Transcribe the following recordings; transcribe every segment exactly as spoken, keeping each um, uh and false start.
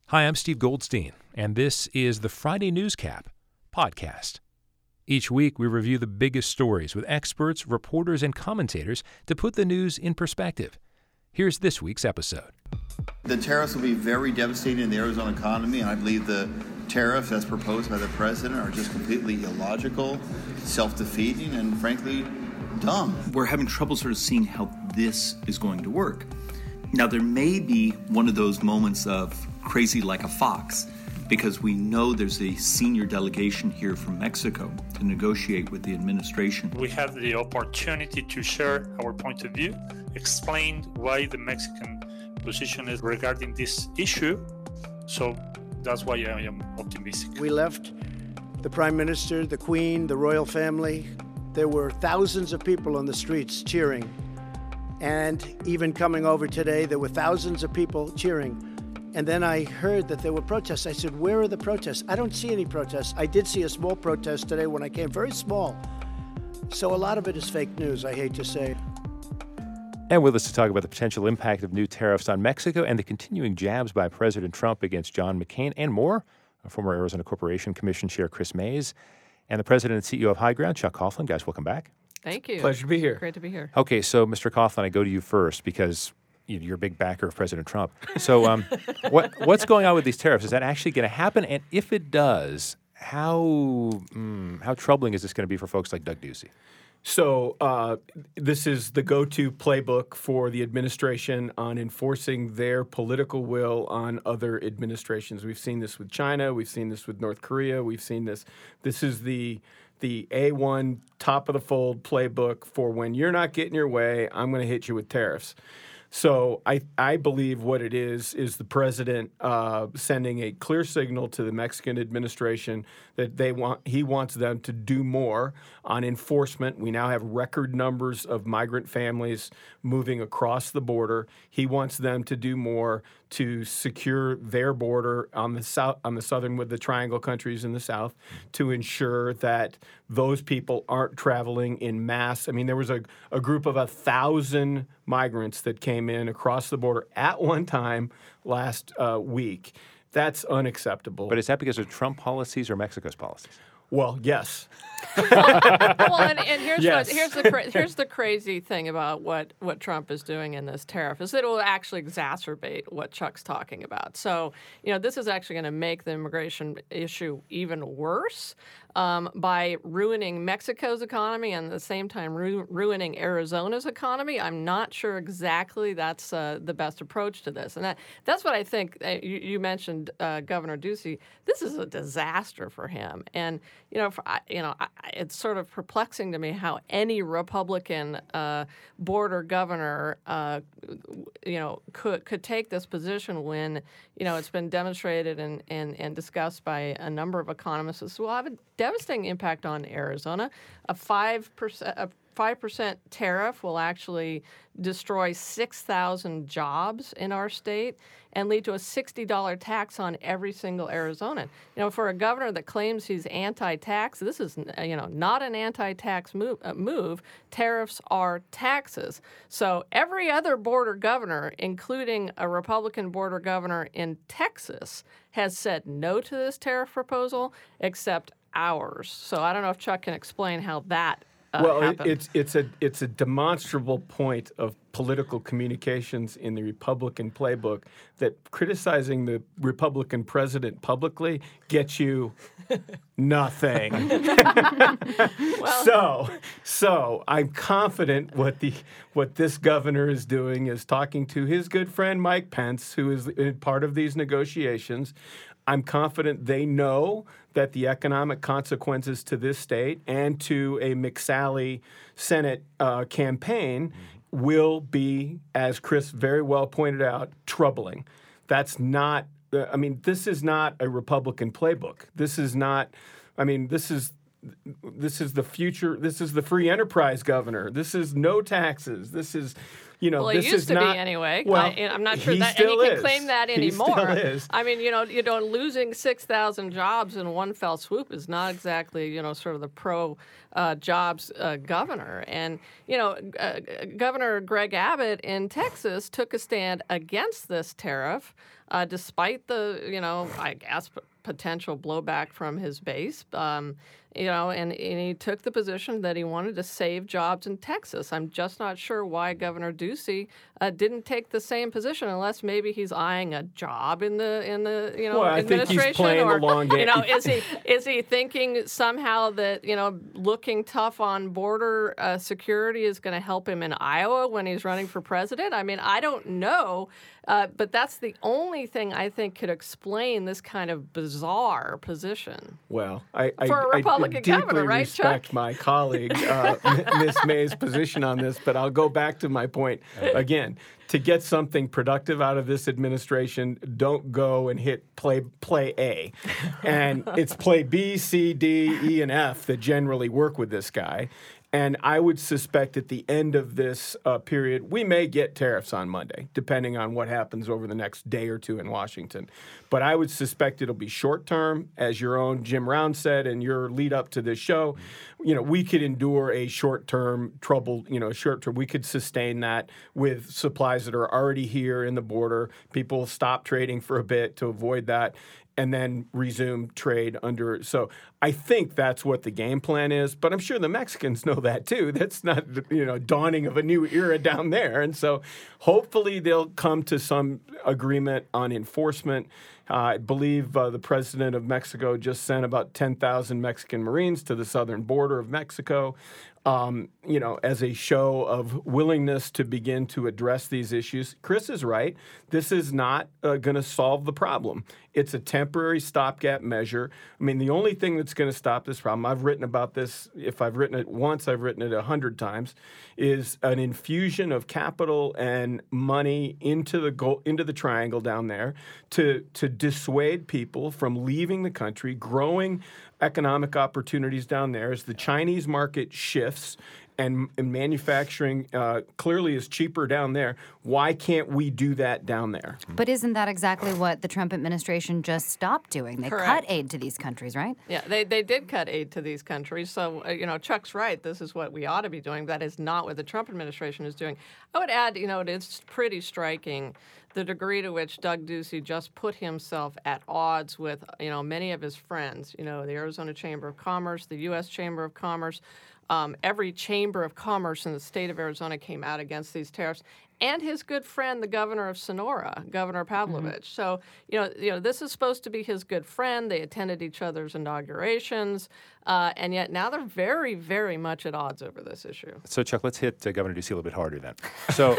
Hi, I'm Steve Goldstein, and this is the Friday Newscap podcast. Each week, we review the biggest stories with experts, reporters, and commentators to put the news in perspective. Here's this week's episode. The tariffs will be very devastating in the Arizona economy, and I believe the tariffs as proposed by the president are just completely illogical, self-defeating, and frankly, dumb. We're having trouble sort of seeing how this is going to work. Now, there may be one of those moments of crazy like a fox, because we know there's a senior delegation here from Mexico to negotiate with the administration. We have the opportunity to share our point of view, explain why the Mexican position is regarding this issue. So that's why I am optimistic. We left the Prime Minister, the Queen, the royal family. There were thousands of people on the streets cheering. And even coming over today, there were thousands of people cheering. And then I heard that there were protests. I said, where are the protests? I don't see any protests. I did see a small protest today when I came, very small. So a lot of it is fake news, I hate to say. And with us to talk about the potential impact of new tariffs on Mexico and the continuing jabs by President Trump against John McCain and more, former Arizona Corporation Commission Chair Kris Mayes, and the President and C E O of High Ground, Chuck Coughlin. Guys, welcome back. Thank you. Pleasure to be here. Great to be here. Okay, so Mister Coughlin, I go to you first because you're a big backer of President Trump. So um, what what's going on with these tariffs? Is that actually going to happen? And if it does, how mm, how troubling is this going to be for folks like Doug Ducey? So uh, this is the go-to playbook for the administration on enforcing their political will on other administrations. We've seen this with China. We've seen this with North Korea. We've seen this. This is the the A one top-of-the-fold playbook for when you're not getting your way, I'm going to hit you with tariffs. So I, I believe what it is is the president uh, sending a clear signal to the Mexican administration that they want he wants them to do more on enforcement. We now have record numbers of migrant families moving across the border. He wants them to do more to secure their border on the south, on the southern with the triangle countries in the south, to ensure that those people aren't traveling in mass. I mean, there was a, a group of a thousand migrants that came in across the border at one time last uh, week. That's unacceptable. But is that because of Trump policies or Mexico's policies? Well, yes. well, well, and, and here's Yes. what, here's the cra- here's the crazy thing about what, what Trump is doing in this tariff is that it will actually exacerbate what Chuck's talking about. So, you know, this is actually going to make the immigration issue even worse um, by ruining Mexico's economy and at the same time ru- ruining Arizona's economy. I'm not sure exactly that's uh, the best approach to this, and that that's what I think. Uh, you, you mentioned uh, Governor Ducey. This is a disaster for him, and you know, for, I, you know, I, it's sort of perplexing to me how any Republican uh, border governor, uh, you know, could could take this position when, you know, it's been demonstrated and, and, and discussed by a number of economists. This will have a devastating impact on Arizona. A five percent. A five percent tariff will actually destroy six thousand jobs in our state and lead to a sixty dollars tax on every single Arizonan. You know, for a governor that claims he's anti-tax, this is, you know, not an anti-tax move. Uh, move. Tariffs are taxes. So every other border governor, including a Republican border governor in Texas, has said no to this tariff proposal, except ours. So I don't know if Chuck can explain how that Uh, well, it, happened. it's it's a it's a demonstrable point of political communications in the Republican playbook that criticizing the Republican president publicly gets you nothing. well, so so I'm confident what the what this governor is doing is talking to his good friend Mike Pence, who is part of these negotiations. I'm confident they know that the economic consequences to this state and to a McSally Senate uh, campaign will be, as Kris very well pointed out, troubling. That's not, uh, I mean, this is not a Republican playbook. This is not, I mean, this is this is the future. This is the free enterprise governor. This is no taxes. This is, you know, well, this it used is to not, be anyway. Well, I, I'm not sure he that, and still he can is. claim that He anymore. still is. I mean, you know, you know, losing six thousand jobs in one fell swoop is not exactly, you know, sort of the pro uh, jobs uh, governor. And you know, uh, Governor Greg Abbott in Texas took a stand against this tariff. uh, despite the, you know, I guess p- potential blowback from his base. Um, you know, and, and he took the position that he wanted to save jobs in Texas. I'm just not sure why Governor Ducey uh, didn't take the same position, unless maybe he's eyeing a job in the in the you know well, I think administration. he's playing or, the long game. You know, is he is he thinking somehow that you know looking tough on border uh, security is going to help him in Iowa when he's running for president? I mean, I don't know. Uh, but that's the only thing I think could explain this kind of bizarre position. Well, I, I, For a Republican I deeply governor, right, respect Chuck? my colleague, uh, Miz May's position on this, but I'll go back to my point again. To get something productive out of this administration, don't go and hit play play A. And it's play B, C, D, E, and F that generally work with this guy. And I would suspect at the end of this uh, period, we may get tariffs on Monday, depending on what happens over the next day or two in Washington. But I would suspect it'll be short term, as your own Jim Round said, and your lead up to this show. You know, we could endure a short term trouble. You know, short term. We could sustain that with supplies that are already here in the border. People stop trading for a bit to avoid that, and then resume trade under. So I think that's what the game plan is. But I'm sure the Mexicans know that too. That's not, you know, dawning of a new era down there. And so hopefully they'll come to some agreement on enforcement. Uh, I believe uh, the president of Mexico just sent about ten thousand Mexican Marines to the southern border of Mexico, um, you know, as a show of willingness to begin to address these issues. Chris is right. This is not uh, going to solve the problem. It's a temporary stopgap measure. I mean, the only thing that's going to stop this problem, I've written about this, if I've written it once, I've written it a hundred times, is an infusion of capital and money into the go- into the triangle down there to, to dissuade people from leaving the country, growing economic opportunities down there as the Chinese market shifts and, and manufacturing uh, clearly is cheaper down there. Why can't we do that down there? But isn't that exactly what the Trump administration just stopped doing? They Correct. cut aid to these countries, right? Yeah, they, they did cut aid to these countries. So, uh, you know, Chuck's right. This is what we ought to be doing. That is not what the Trump administration is doing. I would add, you know, it is pretty striking the degree to which Doug Ducey just put himself at odds with, you know, many of his friends, you know, the Arizona Chamber of Commerce, the U S Chamber of Commerce. Um, every chamber of commerce in the state of Arizona came out against these tariffs, and his good friend, the governor of Sonora, Governor Pavlovich. Mm-hmm. So, you know, you know, this is supposed to be his good friend. They attended each other's inaugurations, uh, and yet now they're very, very much at odds over this issue. So, Chuck, let's hit uh, Governor Ducey a little bit harder then. So,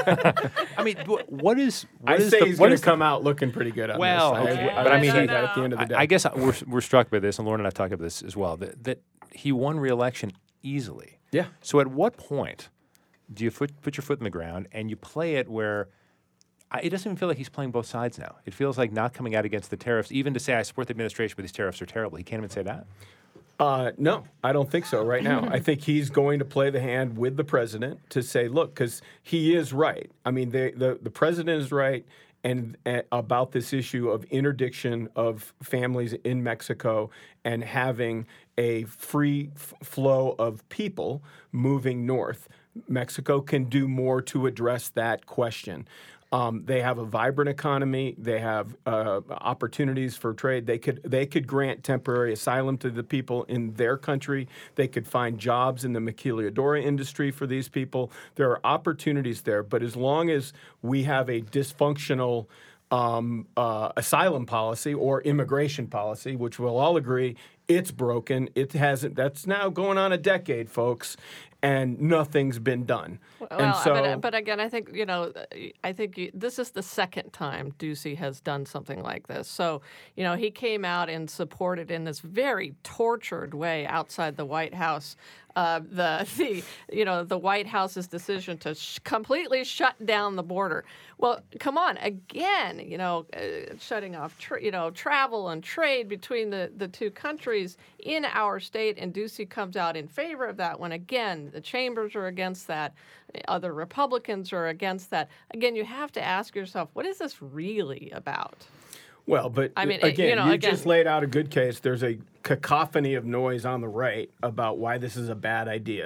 I mean, wh- what is? What I is say the, he's what going is to come out looking pretty good on Well, this. okay, I, but I mean, say he- that at the end of the day. I, I guess we're we're struck by this, and Lauren and I've talked about this as well. That, that he won re-election easily. Yeah. So, at what point do you put, put your foot in the ground and you play it where I, it doesn't even feel like he's playing both sides now? It feels like not coming out against the tariffs, even to say I support the administration, but these tariffs are terrible. He can't even say that. Uh, no, I don't think so right now. I think he's going to play the hand with the president to say, look, because he is right. I mean, they, the, the president is right and uh, about this issue of interdiction of families in Mexico and having a free f- flow of people moving north. Mexico can do more to address that question. Um, they have a vibrant economy. They have uh, opportunities for trade. They could they could grant temporary asylum to the people in their country. They could find jobs in the maquiladora industry for these people. There are opportunities there. But as long as we have a dysfunctional um, uh, asylum policy or immigration policy, which we'll all agree it's broken, it hasn't. That's now going on a decade, folks, and nothing's been done. Well, and so, but, but again, I think, you know, I think you, this is the second time Ducey has done something like this. So, you know, he came out and supported in this very tortured way outside the White House uh, the the you know the White House's decision to sh- completely shut down the border. Well, come on, again, you know, uh, shutting off tra- you know travel and trade between the, the two countries in our state, and Ducey comes out in favor of that. When again, the chambers are against that, other Republicans are against that. Again, you have to ask yourself, what is this really about? Well, but I mean, again, you know, you again, just laid out a good case. There's a cacophony of noise on the right about why this is a bad idea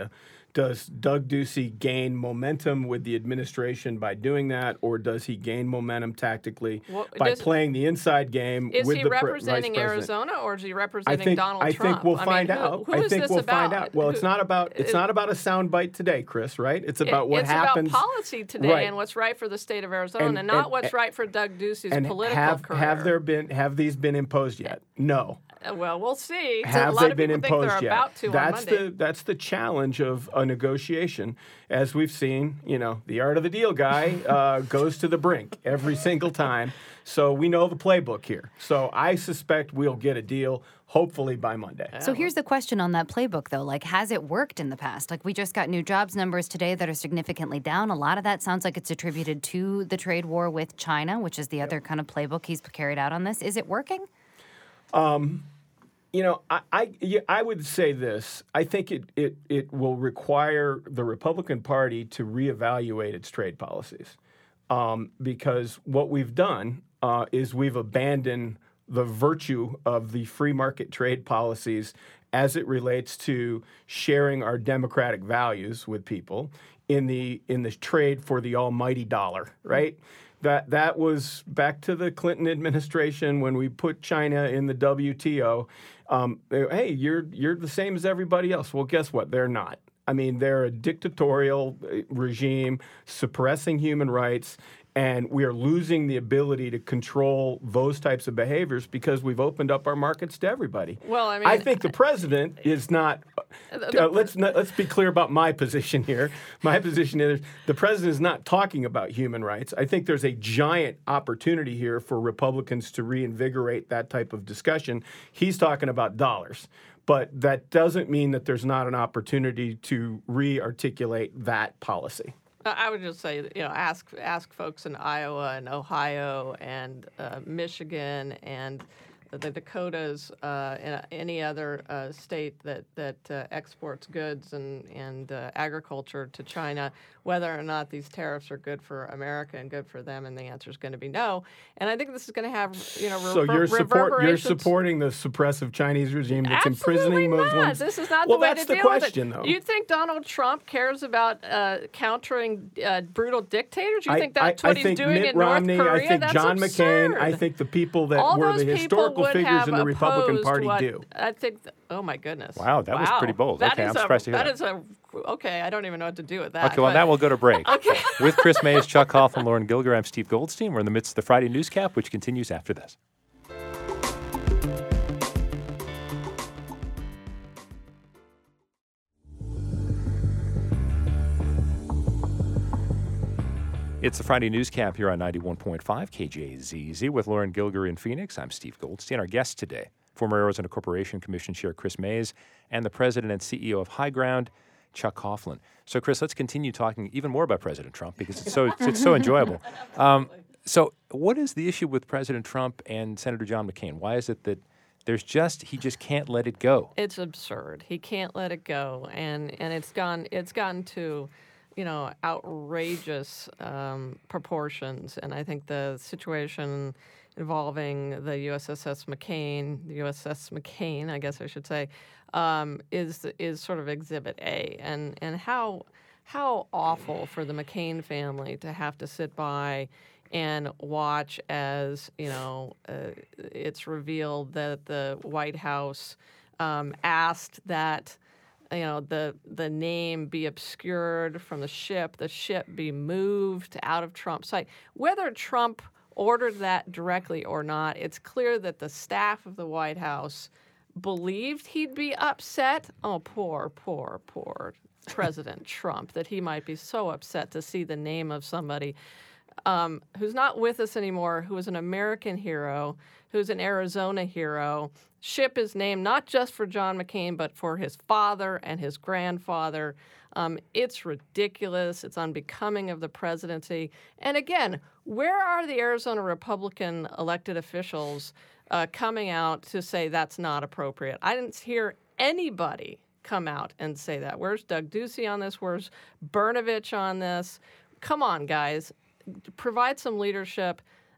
Does Doug Ducey gain momentum with the administration by doing that, or does he gain momentum tactically Well, by does- playing the inside game Is with he the pre- representing vice president? Arizona, or is he I representing think Donald I Trump? think we'll I find mean, who- out. who I is think this we'll about? find out. Well, it's Who- not about it's it- not about a soundbite today, Chris. Right? It's It- about what it's happens. about policy today Right. and what's right for the state of Arizona, And- and, not and- what's right for Doug Ducey's and political have career. have there been have these been imposed yet? No. Uh, Well, we'll see. So Have a lot they of been people think imposed they're yet? about to that's on Monday. the that's the challenge of a negotiation. As we've seen, you know, the art of the deal guy uh, goes to the brink every single time. So we know the playbook here. So I suspect we'll get a deal hopefully by Monday. So here's the question on that playbook, though. Like, has it worked in the past? Like, we just got new jobs numbers today that are significantly down. A lot of that sounds like it's attributed to the trade war with China, which is the other kind of playbook he's carried out on this. Is it working? You know, I, I, yeah, I would say this. I think it, it, it will require the Republican Party to reevaluate its trade policies um, because what we've done uh, is we've abandoned the virtue of the free market trade policies as it relates to sharing our democratic values with people in the in the trade for the almighty dollar, right? That that was back to the Clinton administration when we put China in the W T O. Um, they- hey, you're you're the same as everybody else. Well, guess what? They're not. I mean, they're a dictatorial uh, regime suppressing human rights, and we are losing the ability to control those types of behaviors because we've opened up our markets to everybody. Well, I mean, I think the president is not. Uh, let's not, let's be clear about my position here. My position is the president is not talking about human rights. I think there's a giant opportunity here for Republicans to reinvigorate that type of discussion. He's talking about dollars. But that doesn't mean that there's not an opportunity to re-articulate that policy. I I would just say, you know, ask ask folks in Iowa and Ohio and uh, Michigan and the Dakotas uh, and any other uh, state that that uh, exports goods and and uh, agriculture to China, whether or not these tariffs are good for America and good for them, and the answer is going to be no. And I think this is going to have, you know, So rever- you're support you're reverberations. supporting the suppressive Chinese regime that's Absolutely imprisoning not. Muslims. This is not well, the way that's to the deal question, with it. though. You think Donald Trump cares about uh, countering uh, brutal dictators? You I- think that's I, what I he's think doing Mitt in Romney, North Korea? I think That's John McCain, I absurd. think the people that All were those the people historical would figures have in the Republican opposed Party what, do. I think. Th- oh my goodness! Wow, that was pretty bold. That Okay, is I'm a, surprised to hear that that. is a okay. I don't even know what to do with that. Okay, well, but- now we'll go to break. Okay. With Chris Mays, Chuck Coughlin, Lauren Gilger, I'm Steve Goldstein. We're in the midst of the Friday Newscap, which continues after this. It's the Friday Newscap here on ninety-one point five K J Z Z with Lauren Gilger in Phoenix. I'm Steve Goldstein. Our guest today, former Arizona Corporation Commission Chair Chris Mays and the president and C E O of High Ground, Chuck Coughlin. So, Chris, let's continue talking even more about President Trump because it's so it's so enjoyable. Um, so, what is the issue with President Trump and Senator John McCain? Why is it that there's just he just can't let it go? It's absurd. He can't let it go, and and it's gone. It's gotten to, you know, outrageous um, proportions. And I think the situation involving the U S S McCain, the U S S McCain, I guess I should say, um, is is sort of Exhibit A. And and how how awful for the McCain family to have to sit by and watch as, you know, uh, it's revealed that the White House um, asked that, you know, the the name be obscured from the ship, the ship be moved out of Trump's sight. Whether Trump ordered that directly or not, it's clear that the staff of the White House believed he'd be upset. Oh, poor, poor, poor President Trump, that he might be so upset to see the name of somebody um, who's not with us anymore, who is an American hero, who's an Arizona hero. Ship is named not just for John McCain, but for his father and his grandfather. Um, it's ridiculous. It's unbecoming of the presidency. And again, where are the Arizona Republican elected officials uh, coming out to say that's not appropriate? I didn't hear anybody come out and say that. Where's Doug Ducey on this? Where's Brnovich on this? Come on, guys. Provide some leadership.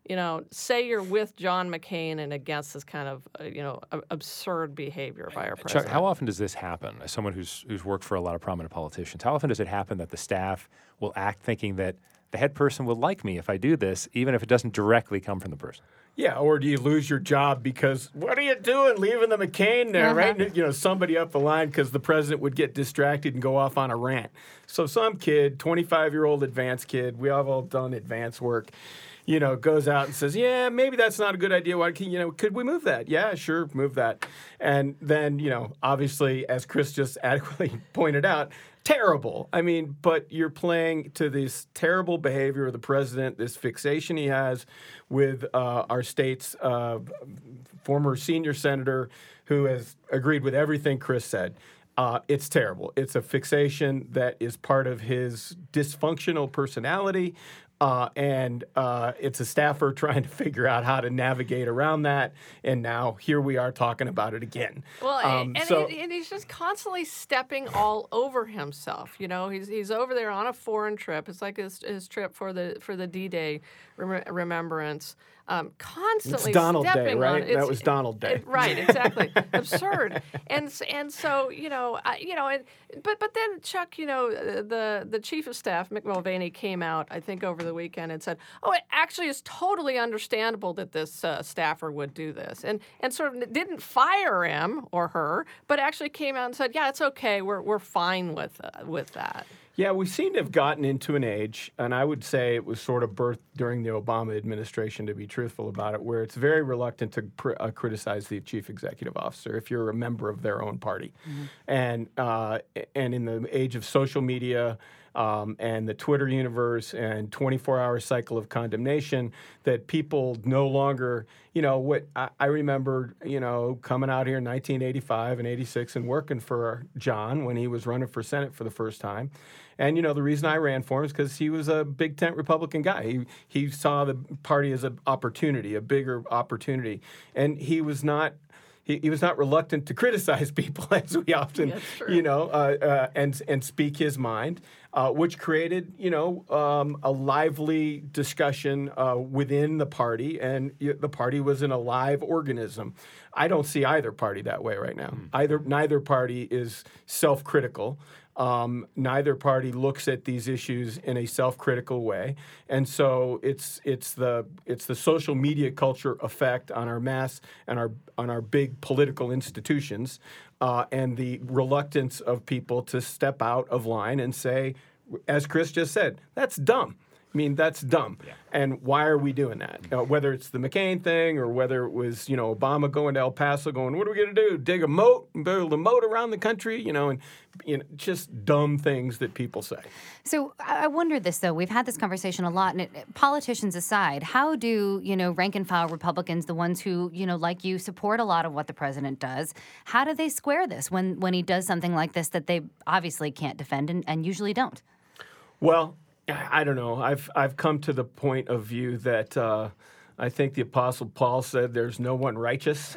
you know, say you're with John McCain and against this kind of, uh, you know, a- absurd behavior by our president. Chuck, how often does this happen? As someone who's who's worked for a lot of prominent politicians, how often does it happen that the staff will act thinking that the head person will like me if I do this, even if it doesn't directly come from the person? Yeah, or do you lose your job because what are you doing leaving the McCain there, Uh-huh. right? You know, somebody up the line because the president would get distracted and go off on a rant. So some kid, twenty-five-year-old advanced kid, we have all done advanced work, you know, goes out and says, yeah, maybe that's not a good idea. Why can, you know, could we move that? Yeah, sure, move that. And then, you know, obviously, as Chris just adequately pointed out, terrible. I mean, but you're playing to this terrible behavior of the president, this fixation he has with uh, our state's uh, former senior senator who has agreed with everything Chris said. Uh, it's terrible. It's a fixation that is part of his dysfunctional personality. Uh, and uh, it's a staffer trying to figure out how to navigate around that. And now here we are talking about it again. Well, Um, and, so- he, and he's just constantly stepping all over himself. You know, he's he's over there on a foreign trip. It's like his, his trip for the for the D-Day rem- remembrance. Um, constantly It's Donald Day, stepping right? on, That it's- was Donald Day. it- right, exactly. Absurd. And s- and so you know, I, you know, and, but but then Chuck, you know, the the chief of staff Mick Mulvaney came out, I think, over the weekend and said, "Oh, it actually is totally understandable that this uh, staffer would do this," and and sort of didn't fire him or her, but actually came out and said, "Yeah, it's okay. We're we're fine with uh, with that." Yeah, we seem to have gotten into an age, and I would say it was sort of birthed during the Obama administration, to be truthful about it, where it's very reluctant to pr- uh, criticize the chief executive officer if you're a member of their own party. Mm-hmm. And uh, and in the age of social media um, and the Twitter universe and twenty-four hour cycle of condemnation, that people no longer, you know, what I, I remember, you know, coming out here in nineteen eighty-five and eighty-six and working for John when he was running for Senate for the first time. And, you know, the reason I ran for him is because he was a big tent Republican guy. He he saw the party as an opportunity, a bigger opportunity. And he was not he, he was not reluctant to criticize people, as we often, you know, uh, uh, and and speak his mind, uh, which created, you know, um, a lively discussion uh, within the party. And the party was an alive organism. I don't see either party that way right now. Mm. Either neither party is self-critical. Um, neither party looks at these issues in a self-critical way, and so it's it's the it's the social media culture effect on our mass and our on our big political institutions, uh, and the reluctance of people to step out of line and say, as Chris just said, that's dumb. I mean, that's dumb. Yeah. And why are we doing that? Uh, whether it's the McCain thing or whether it was, you know, Obama going to El Paso going, what are we going to do? Dig a moat, build a moat around the country, you know, and you know, just dumb things that people say. So I wonder this, though. We've had this conversation a lot, and it, politicians aside, how do, you know, rank and file Republicans, the ones who, you know, like you, support a lot of what the president does, how do they square this when, when he does something like this that they obviously can't defend and, and usually don't? Well, I don't know. I've I've come to the point of view that uh, I think the Apostle Paul said there's no one righteous.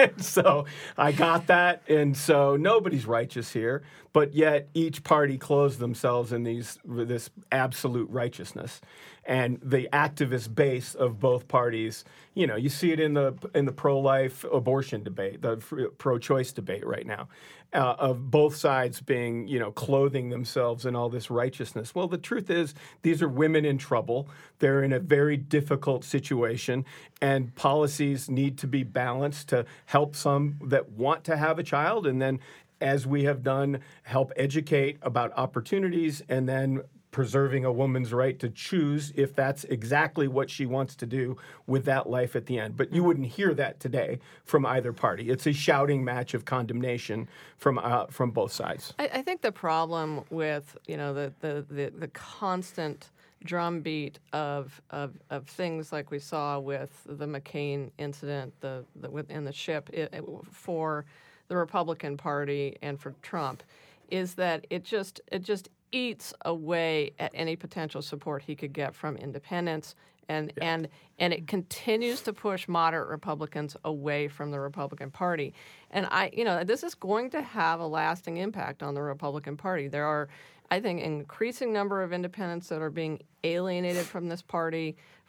So I got that. And so nobody's righteous here. But yet each party clothes themselves in these this absolute righteousness. And the activist base of both parties, you know, you see it in the in the pro-life abortion debate, the pro-choice debate right now, uh, of both sides being, you know, clothing themselves in all this righteousness. Well, the truth is, these are women in trouble. They're in a very difficult situation, and policies need to be balanced to help some that want to have a child, and then, as we have done, help educate about opportunities, and then preserving a woman's right to choose if that's exactly what she wants to do with that life at the end. But you wouldn't hear that today from either party. It's a shouting match of condemnation from uh, from both sides. I, I think the problem with, you know, the the, the, the constant drumbeat of, of of things like we saw with the McCain incident, the, the within the ship it, it, for the Republican Party and for Trump, is that it just it just eats away at any potential support he could get from independents, and yeah. and and it continues to push moderate Republicans away from the Republican Party. And I, you know, this is going to have a lasting impact on the Republican Party. There are, I think, an increasing number of independents that are being alienated from this party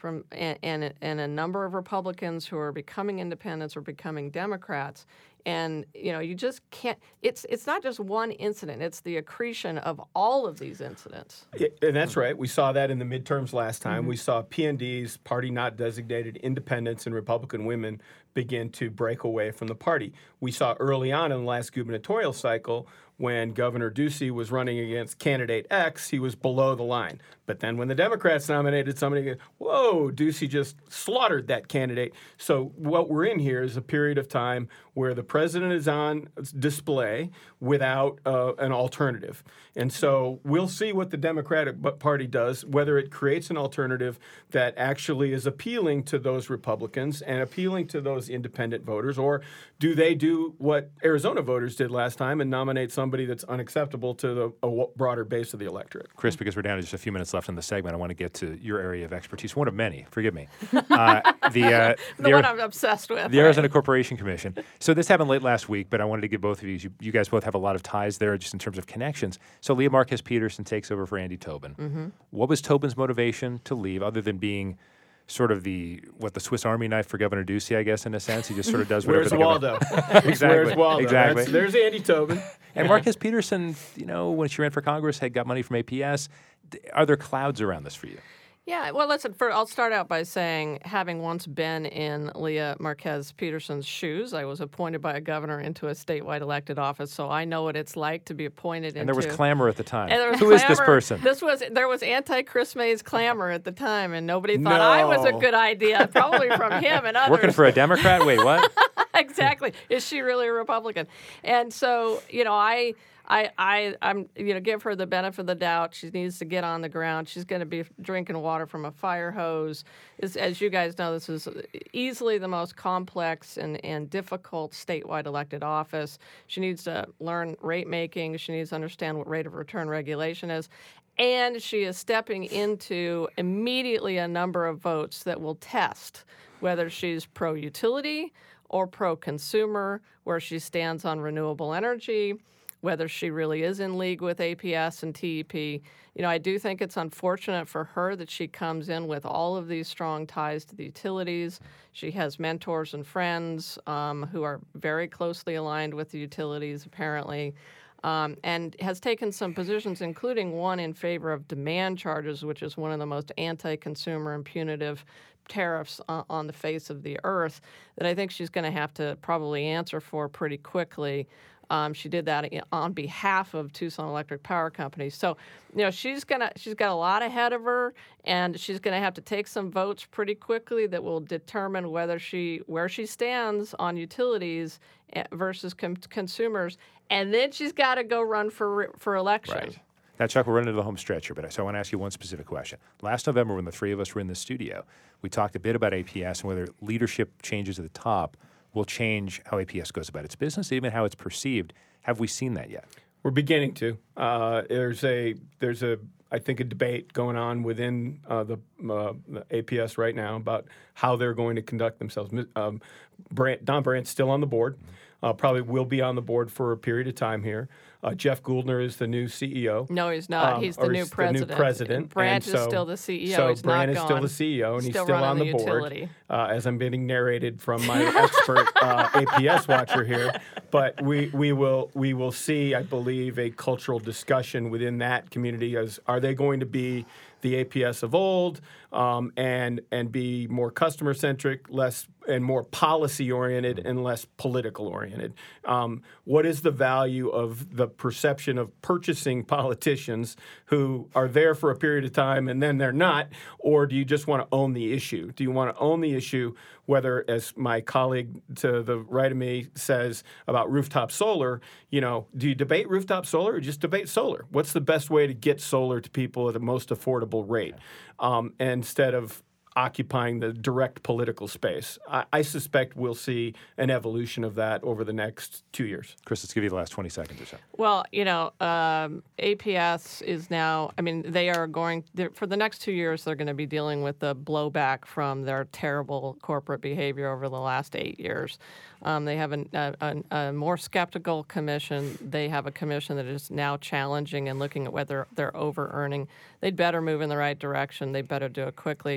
from and, and and a number of Republicans who are becoming independents or becoming Democrats. And you know, you just can't. It's it's not just one incident. It's the accretion of all of these incidents. Yeah, and that's right. We saw that in the midterms last time. Mm-hmm. We saw P N Ds, party not designated independents, and Republican women begin to break away from the party. We saw early on in the last gubernatorial cycle when Governor Ducey was running against candidate X, he was below the line. But then when the Democrats nominated somebody, whoa, Ducey just slaughtered that candidate. So what we're in here is a period of time where the president is on display without uh, an alternative. And so we'll see what the Democratic Party does, whether it creates an alternative that actually is appealing to those Republicans and appealing to those independent voters, or do they do what Arizona voters did last time and nominate somebody that's unacceptable to the a broader base of the electorate? Chris, because we're down to just a few minutes left in the segment, I want to get to your area of expertise, one of many, forgive me. Uh, the uh, the, the one Ar- I'm obsessed with. The right? Arizona Corporation Commission. So this happened late last week, but I wanted to give both of you, you, you guys both have a lot of ties there just in terms of connections. So Leah Marquez Peterson takes over for Andy Tobin. Mm-hmm. What was Tobin's motivation to leave, other than being sort of the, what, the Swiss Army knife for Governor Ducey, I guess, in a sense? He just sort of does whatever Where's the Waldo? Exactly. Where's Waldo? Exactly. That's, there's Andy Tobin. And Marquez Peterson, you know, when she ran for Congress, had got money from A P S. Are there clouds around this for you? Yeah, well, listen, for, I'll start out by saying, having once been in Leah Marquez Peterson's shoes, I was appointed by a governor into a statewide elected office, so I know what it's like to be appointed into... And there was clamor at the time. And there was Who clamor. is this person? This was There was anti-Chris Mays clamor at the time, and nobody thought No. I was a good idea, probably from him and others. Working for a Democrat? Wait, what? Exactly. Is she really a Republican? And so, you know, I... I, I, I'm, you know, give her the benefit of the doubt. She needs to get on the ground. She's going to be drinking water from a fire hose. As, as you guys know, this is easily the most complex and, and difficult statewide elected office. She needs to learn rate making. She needs to understand what rate of return regulation is. And she is stepping into immediately a number of votes that will test whether she's pro-utility or pro-consumer, where she stands on renewable energy, whether she really is in league with A P S and T E P. You know, I do think it's unfortunate for her that she comes in with all of these strong ties to the utilities. She has mentors and friends um, who are very closely aligned with the utilities, apparently, um, and has taken some positions, including one in favor of demand charges, which is one of the most anti-consumer and punitive tariffs on, on the face of the earth, that I think she's going to have to probably answer for pretty quickly. Um, she did that on behalf of Tucson Electric Power Company. So, you know, she's gonna she's got a lot ahead of her, and she's gonna have to take some votes pretty quickly that will determine whether she where she stands on utilities versus com- consumers, and then she's got to go run for for election. Right. Now, Chuck, we're running to the home stretch here, but I, so I want to ask you one specific question. Last November, when the three of us were in the studio, we talked a bit about A P S and whether leadership changes at the top will change how A P S goes about its business, even how it's perceived. Have we seen that yet? We're beginning to. Uh, there's a there's a I think a debate going on within uh, the, uh, the A P S right now about how they're going to conduct themselves. Um, Brandt, Don Brandt's still on the board. Uh, probably will be on the board for a period of time here. Uh, Jeff Gouldner is the new C E O. No, he's not. Um, he's the or new he's president. The new president. Brandt And is so- still the C E O. So he's Brandt not is still gone. the C E O, and Still he's still on running the, the board. utility. Uh, as I'm being narrated from my expert uh, A P S watcher here. But we, we will we will see, I believe, a cultural discussion within that community. As are they going to be the A P S of old um, and and be more customer centric, less and more policy oriented and less political oriented? Um, what is the value of the perception of purchasing politicians who are there for a period of time and then they're not? Or do you just want to own the issue? Do you want to own the issue, whether, as my colleague to the right of me says about rooftop solar, you know, do you debate rooftop solar or just debate solar? What's the best way to get solar to people at the most affordable rate um, instead of occupying the direct political space? I, I suspect we'll see an evolution of that over the next two years. Chris, let's give you the last twenty seconds or so. Well, you know, um, A P S is now, I mean, they are going, for the next two years, they're going to be dealing with the blowback from their terrible corporate behavior over the last eight years. Um, they have an, a, a, a more skeptical commission. They have a commission that is now challenging and looking at whether they're over-earning. They'd better move in the right direction. They better do it quickly. S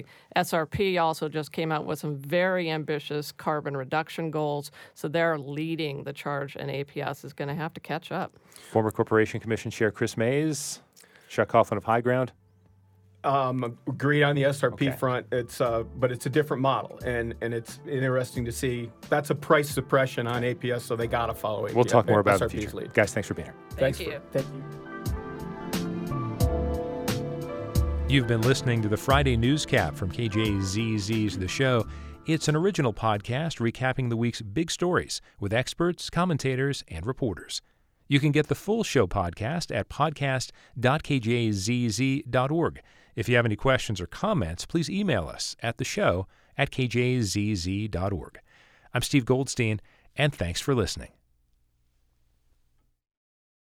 S R P also just came out with some very ambitious carbon reduction goals, so they're leading the charge, and A P S is going to have to catch up. Former Corporation Commission Chair Chris Mays, Chuck Coughlin of High Ground. Um, agreed on the S R P Okay. front. It's uh, but it's a different model, and and it's interesting to see that's a price suppression on A P S, so they got to follow A P S. We'll talk more about it in the S R P's future. lead. Guys, thanks for being here. Thanks Thank for- you. thank you. You've been listening to the Friday Newscap from K J Z Z's The Show. It's an original podcast recapping the week's big stories with experts, commentators, and reporters. You can get the full show podcast at podcast dot k j z z dot org. If you have any questions or comments, please email us at the show at k j z z dot org. I'm Steve Goldstein, and thanks for listening.